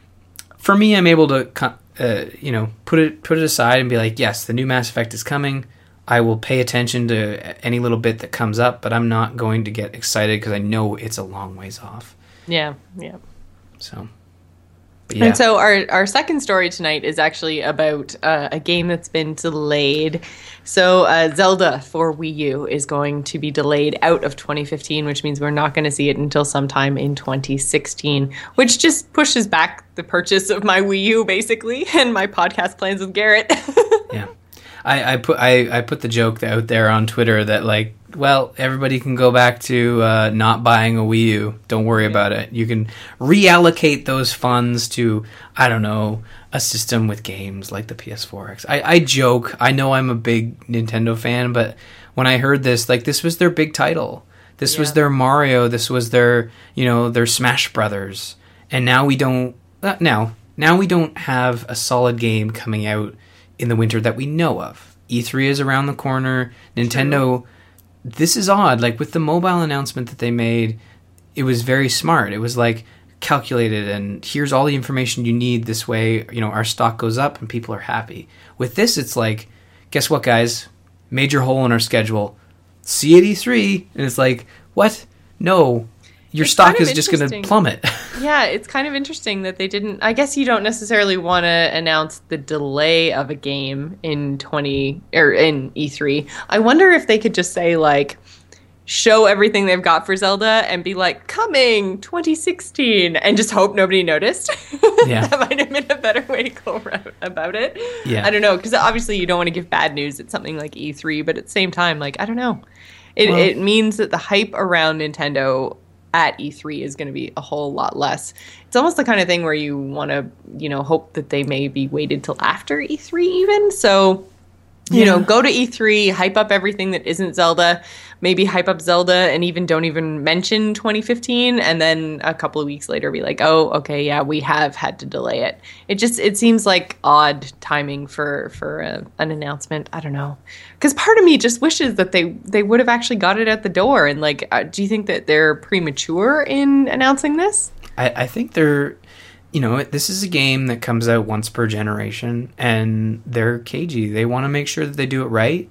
for me, I'm able to, uh, you know, put it put it aside and be like, yes, the new Mass Effect is coming. I will pay attention to any little bit that comes up, but I'm not going to get excited because I know it's a long ways off. Yeah, yeah. So, yeah. And so our our second story tonight is actually about uh, a game that's been delayed. So uh, Zelda for Wii U is going to be delayed out of twenty fifteen, which means we're not going to see it until sometime in twenty sixteen, which just pushes back the purchase of my Wii U, basically, and my podcast plans with Garrett. Yeah. I, I put I, I put the joke out there on Twitter that, like, well, everybody can go back to uh, not buying a Wii U. Don't worry yeah. about it. You can reallocate those funds to, I don't know, a system with games like the P S four X. I, I joke. I know I'm a big Nintendo fan, but when I heard this, like, this was their big title. This yeah. was their Mario. This was their, you know, their Smash Brothers. And now we don't. Uh, now, now we don't have a solid game coming out in the winter that we know of. E three is around the corner. Nintendo. True. This is odd. Like, with the mobile announcement that they made, it was very smart. It was like calculated, and here's all the information you need. This way, you know, our stock goes up and people are happy. With this, it's like, guess what, guys? Major hole in our schedule. See you at E three. And it's like, what? No. Your it's stock kind of is just going to plummet. Yeah, it's kind of interesting that they didn't. I guess you don't necessarily want to announce the delay of a game in twenty or in E three. I wonder if they could just say, like, show everything they've got for Zelda and be like, coming twenty sixteen, and just hope nobody noticed. Yeah. That might have been a better way to go about it. Yeah. I don't know, because obviously you don't want to give bad news at something like E three, but at the same time, like, I don't know. It, well, it means that the hype around Nintendo at E three is going to be a whole lot less. It's almost the kind of thing where you want to, you know, hope that they may be waited till after E three even. So, you yeah. know, go to E three, hype up everything that isn't Zelda, maybe hype up Zelda and even don't even mention twenty fifteen. And then a couple of weeks later be like, oh, okay, yeah, we have had to delay it. It just, it seems like odd timing for, for a, an announcement. I don't know. Because part of me just wishes that they, they would have actually got it at the door. And like, uh, do you think that they're premature in announcing this? I, I think they're, you know, this is a game that comes out once per generation, and they're cagey. They want to make sure that they do it right.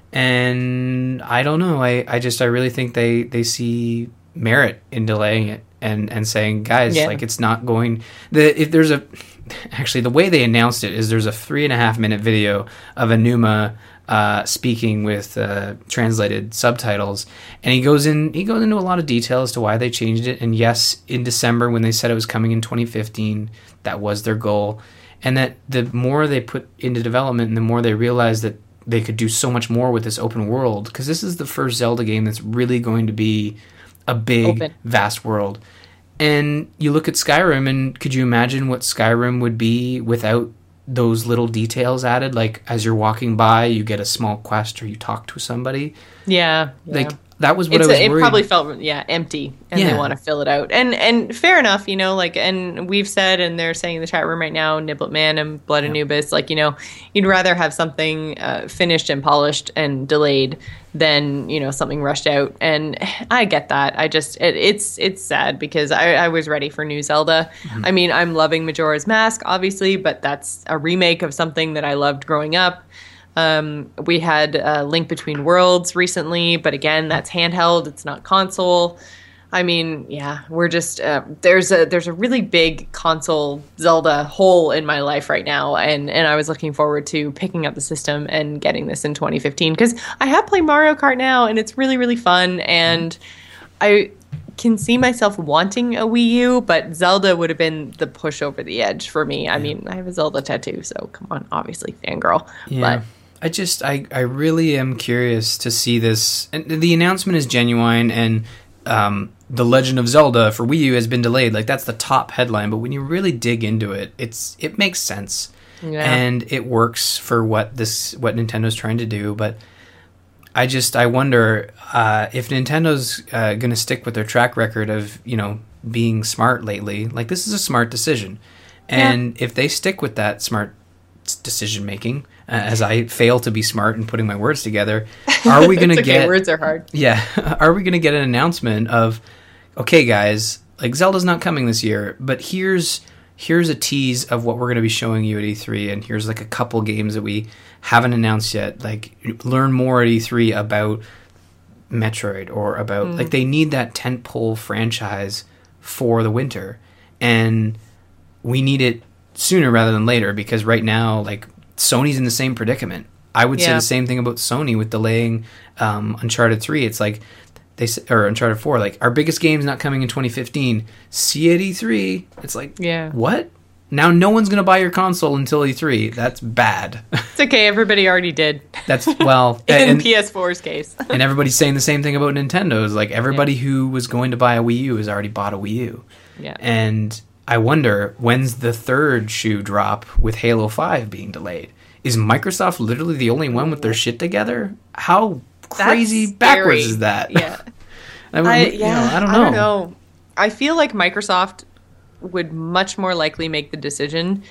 And I don't know. I, I just, I really think they, they see merit in delaying it and, and saying, guys, yeah. like, it's not going, the, if there's a, actually the way they announced it is there's a three and a half minute video of Enuma uh, speaking with uh, translated subtitles, and he goes in he goes into a lot of detail as to why they changed it. And yes, in December when they said it was coming in twenty fifteen, that was their goal, and that the more they put into development and the more they realized that they could do so much more with this open world, because this is the first Zelda game that's really going to be a big, open. vast world. And you look at Skyrim, and could you imagine what Skyrim would be without those little details added? Like, as you're walking by, you get a small quest or you talk to somebody. Yeah. Like, yeah. that was what It's I was a, it worried. probably felt yeah empty, and Yeah. they want to fill it out. And and fair enough, you know. Like, and we've said, and they're saying in the chat room right now, Niblet Man and Blood Anubis, like, you know, you'd rather have something uh, finished and polished and delayed than, you know, something rushed out. And I get that. I just it, it's it's sad because I, I was ready for new Zelda. Mm-hmm. I mean, I'm loving Majora's Mask, obviously, but that's a remake of something that I loved growing up. Um, we had uh, Link Between Worlds recently, but again, that's handheld. It's not console. I mean, yeah, we're just uh, there's a there's a really big console Zelda hole in my life right now, and and I was looking forward to picking up the system and getting this in twenty fifteen because I have played Mario Kart now, and it's really really fun, and I can see myself wanting a Wii U, but Zelda would have been the push over the edge for me. I mean, I have a Zelda tattoo, so come on, obviously fangirl. Yeah. But I just, I, I really am curious to see this. And the announcement is genuine, and um, The Legend of Zelda for Wii U has been delayed. Like, that's the top headline, but when you really dig into it, it's it makes sense. Yeah. And it works for what this what Nintendo's trying to do, but I just, I wonder uh, if Nintendo's uh, going to stick with their track record of, you know, being smart lately. Like, this is a smart decision. And yeah. if they stick with that smart decision making, uh, as I fail to be smart in putting my words together, are we going to okay, get words are hard. Yeah, are we going to get an announcement of, okay, guys, like, Zelda's not coming this year, but here's here's a tease of what we're going to be showing you at E three, and here's like a couple games that we haven't announced yet. Like, learn more at E three about Metroid or about mm. like they need that tentpole franchise for the winter, and we need it sooner rather than later, because right now, like, Sony's in the same predicament. I would yeah. say the same thing about Sony with delaying um, Uncharted three. It's like they or Uncharted four. Like, our biggest game's not coming in twenty fifteen. See you at E three. It's like, yeah, what? Now no one's gonna buy your console until E three. That's bad. It's okay. Everybody already did. That's well in and, P S four's case. And everybody's saying the same thing about Nintendo's. Like, everybody yeah. who was going to buy a Wii U has already bought a Wii U. Yeah. And I wonder, when's the third shoe drop with Halo five being delayed? Is Microsoft literally the only one with their shit together? How crazy That's backwards scary. is that? Yeah. I, mean, I, you yeah, know, I don't know. I don't know. I feel like Microsoft would much more likely make the decision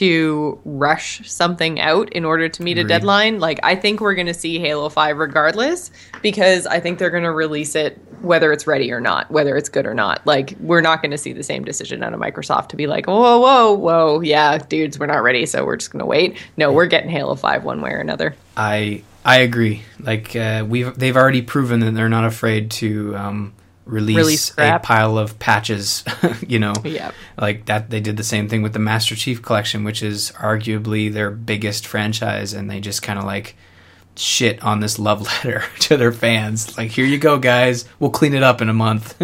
to rush something out in order to meet Agreed. a deadline. Like, I think we're going to see Halo five regardless, because I think they're going to release it whether it's ready or not, whether it's good or not. Like, we're not going to see the same decision out of Microsoft to be like, whoa, whoa, whoa, yeah, dudes, we're not ready, so we're just going to wait. No, we're getting Halo five one way or another. I I agree. Like, uh, we've they've already proven that they're not afraid to um, release, release a pile of patches, you know. Yeah. Like that, they did the same thing with the Master Chief Collection, which is arguably their biggest franchise, and they just kind of like shit on this love letter to their fans. Like, here you go, guys. We'll clean it up in a month.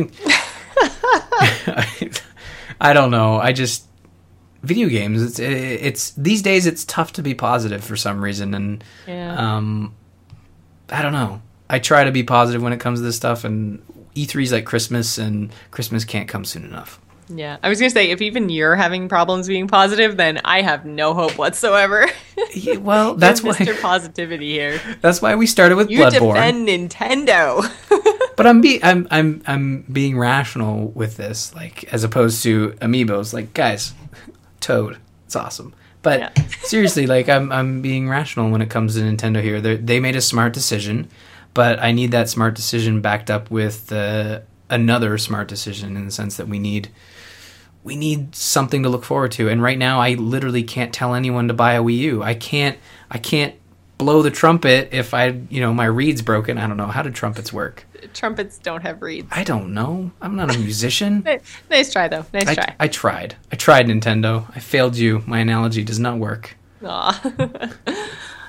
I don't know. I just video games. It's it's these days it's tough to be positive for some reason, and yeah. um, I don't know. I try to be positive when it comes to this stuff, and E three's like Christmas, and Christmas can't come soon enough. Yeah, I was going to say, if even you're having problems being positive, then I have no hope whatsoever. Yeah, well, that's why Mister Positivity here. That's why we started with you Bloodborne. You defend Nintendo. But I'm be I'm I'm I'm being rational with this, like, as opposed to Amiibos. Like, guys, Toad, it's awesome. But yeah. seriously, like, I'm I'm being rational when it comes to Nintendo here. They they made a smart decision, but I need that smart decision backed up with uh, another smart decision, in the sense that we need. We need something to look forward to, and right now I literally can't tell anyone to buy a Wii U. I can't. I can't blow the trumpet if I, you know, my reed's broken. I don't know, how do trumpets work? Trumpets don't have reeds. I don't know. I'm not a musician. Nice try, though. Nice I, try. I tried. I tried, Nintendo. I failed you. My analogy does not work. Aw.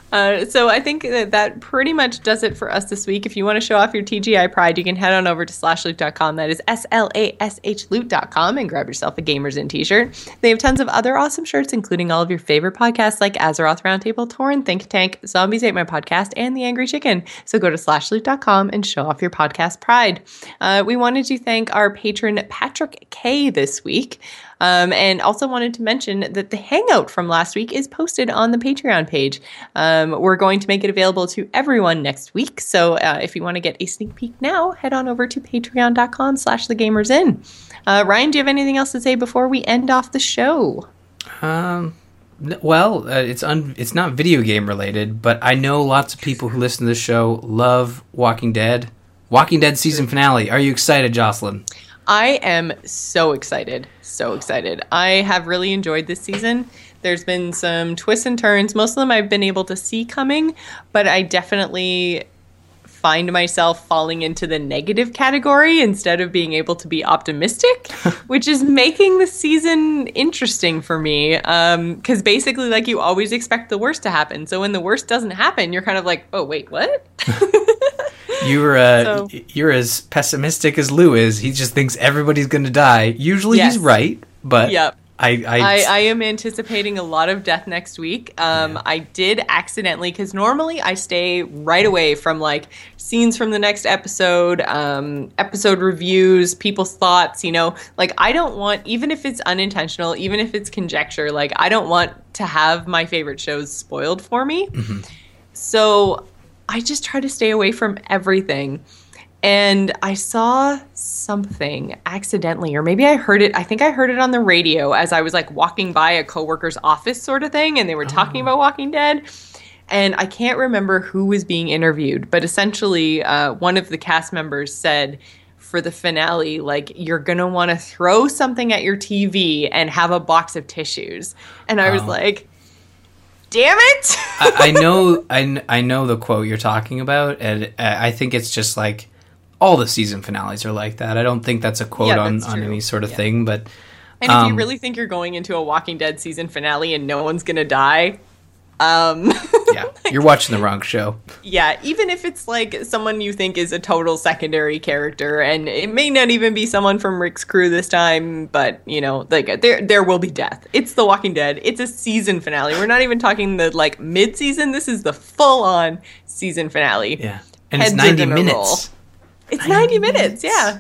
Uh, so I think that that pretty much does it for us this week. If you want to show off your T G I pride, you can head on over to slash loot dot com. That is S L A S H loot dot com and grab yourself a Gamers In t-shirt. They have tons of other awesome shirts, including all of your favorite podcasts like Azeroth Roundtable, Torn, Think Tank, Zombies Ate My Podcast, and The Angry Chicken. So go to slash loot dot com and show off your podcast pride. Uh, we wanted to thank our patron Patrick K this week. Um, and also wanted to mention that the Hangout from last week is posted on the Patreon page. Um, we're going to make it available to everyone next week. So uh, if you want to get a sneak peek now, head on over to patreon dot com slash the gamers in. Uh, Ryan, do you have anything else to say before we end off the show? Um, well, uh, it's un- it's not video game related, but I know lots of people who listen to this show love Walking Dead. Walking Dead season finale. Are you excited, Jocelyn? I am so excited. So excited. I have really enjoyed this season. There's been some twists and turns. Most of them I've been able to see coming, but I definitely find myself falling into the negative category instead of being able to be optimistic, which is making the season interesting for me. Um, because basically, like, you always expect the worst to happen. So when the worst doesn't happen, you're kind of like, oh, wait, what? You're uh, So- you're as pessimistic as Lou is. He just thinks everybody's going to die. Usually Yes. he's right, but Yep. I, I, I, I am anticipating a lot of death next week. Um, Yeah. I did accidentally, because normally I stay right away from like scenes from the next episode, um, episode reviews, people's thoughts, you know, like I don't want, even if it's unintentional, even if it's conjecture, like I don't want to have my favorite shows spoiled for me. Mhm. So I just try to stay away from everything. And I saw something accidentally, or maybe I heard it. I think I heard it on the radio as I was like walking by a coworker's office sort of thing. And they were talking about Walking Dead. And I can't remember who was being interviewed, but essentially uh, one of the cast members said for the finale, like, you're going to want to throw something at your T V and have a box of tissues. And I was Oh. like, damn it. I, I know I, kn- I know the quote you're talking about, and uh, I think it's just like all the season finales are like that. I don't think that's a quote Yeah, on, that's on true. any sort of Yeah. thing, but And if Um, you really think you're going into a Walking Dead season finale and no one's gonna die, um, yeah, you're watching the wrong show. yeah, even if it's like someone you think is a total secondary character, and it may not even be someone from Rick's crew this time, but you know, like there there will be death. It's The Walking Dead. It's a season finale. We're not even talking the like mid season. This is the full on season finale. Yeah, and Heads it's are ninety gonna minutes. roll. It's ninety minutes. Yeah.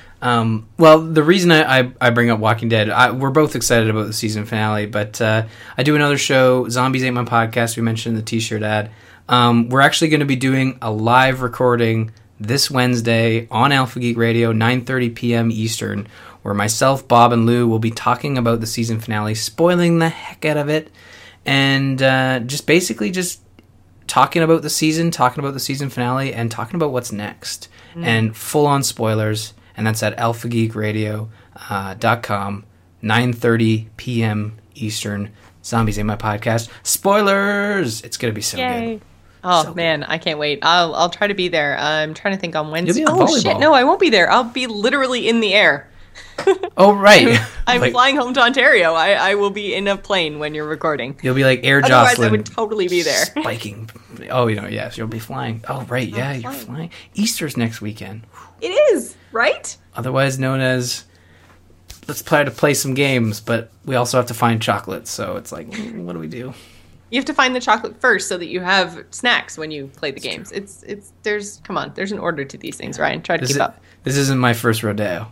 Um, well, the reason I, I, I bring up Walking Dead, I, we're both excited about the season finale, but uh, I do another show, Zombies Ate My Podcast, we mentioned in the t-shirt ad. Um, we're actually going to be doing a live recording this Wednesday on Alpha Geek Radio, nine thirty p.m. Eastern, where myself, Bob, and Lou will be talking about the season finale, spoiling the heck out of it, and uh, just basically just talking about the season, talking about the season finale, and talking about what's next, Mm. and full-on spoilers. And that's at alpha geek radio dot com, nine thirty p.m. Eastern. Zombies Ate My Podcast. Spoilers! It's going to be so Yay. good. Oh So man, I can't wait. I'll I'll try to be there. I'm trying to think on Wednesday. You'll be oh on shit, volleyball. no, I won't be there. I'll be literally in the air. Oh, right. I'm Like, flying home to Ontario. I, I will be in a plane when you're recording. You'll be like Air Otherwise, Jocelyn. I would totally be there. Spiking. Oh, you know, yes, you'll be flying. Oh, right, yeah, I'm you're flying. flying. Easter's next weekend. It is, right? Otherwise known as, let's try to play some games, but we also have to find chocolates, so it's like, mm, what do we do? You have to find the chocolate first so that you have snacks when you play the games. It's it's there's come on, there's an order to these things, Ryan. Try to This, keep is, up. this isn't my first rodeo.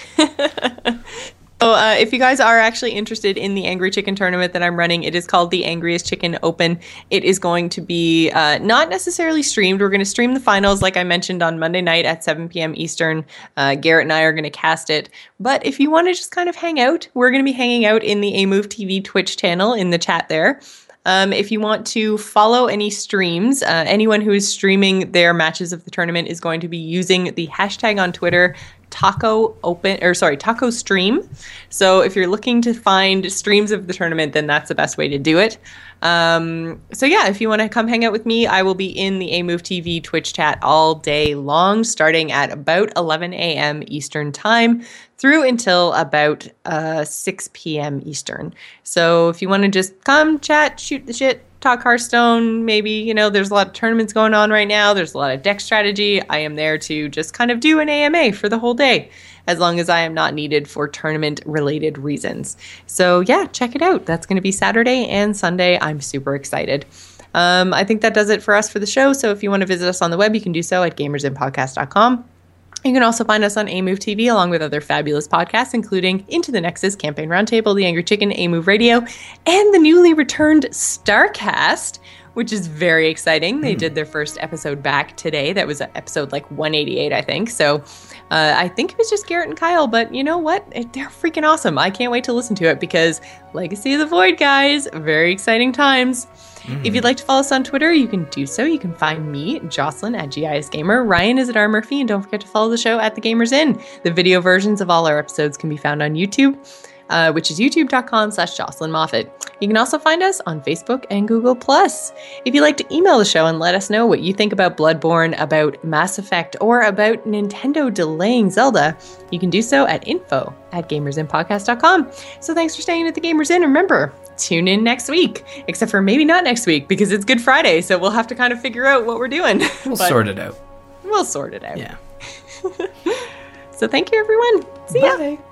So uh, if you guys are actually interested in the Angry Chicken tournament that I'm running, it is called the Angriest Chicken Open. It is going to be uh, not necessarily streamed. We're going to stream the finals, like I mentioned, on Monday night at seven p.m. Eastern. Uh, Garrett and I are going to cast it. But if you want to just kind of hang out, we're going to be hanging out in the A Move T V Twitch channel in the chat there. Um, if you want to follow any streams, uh, anyone who is streaming their matches of the tournament is going to be using the hashtag on Twitter, Taco Open, or sorry, Taco Stream. So if you're looking to find streams of the tournament, then that's the best way to do it. Um, so yeah, if you want to come hang out with me, I will be in the A Move T V Twitch chat all day long, starting at about eleven a.m. Eastern time through until about uh, six p.m. Eastern. So if you want to just come chat, shoot the shit, talk Hearthstone. Maybe, you know, there's a lot of tournaments going on right now. There's a lot of deck strategy. I am there to just kind of do an A M A for the whole day, as long as I am not needed for tournament-related reasons. So yeah, check it out. That's going to be Saturday and Sunday. I'm super excited. Um, I think that does it for us for the show. So if you want to visit us on the web, you can do so at gamers in podcast dot com. You can also find us on A Move T V along with other fabulous podcasts, including Into the Nexus, Campaign Roundtable, The Angry Chicken, A Move Radio, and the newly returned StarCast, which is very exciting. They mm. did their first episode back today. That was episode like one eighty-eight, I think. So uh, I think it was just Garrett and Kyle, but you know what? They're freaking awesome. I can't wait to listen to it because Legacy of the Void, guys, very exciting times. Mm. If you'd like to follow us on Twitter, you can do so. You can find me, Jocelyn, at G I S Gamer. Ryan is at R Murphy, and don't forget to follow the show at The Gamers Inn. The video versions of all our episodes can be found on YouTube, uh, which is youtube.com slash Jocelyn Moffat. You can also find us on Facebook and Google+. If you'd like to email the show and let us know what you think about Bloodborne, about Mass Effect, or about Nintendo delaying Zelda, you can do so at info at gamers in podcast dot com. So thanks for staying at The Gamers Inn. Remember, tune in next week, except for maybe not next week because it's Good Friday, so we'll have to kind of figure out what we're doing. We'll sort it out. We'll sort it out. Yeah. So thank you, everyone. See ya. Bye.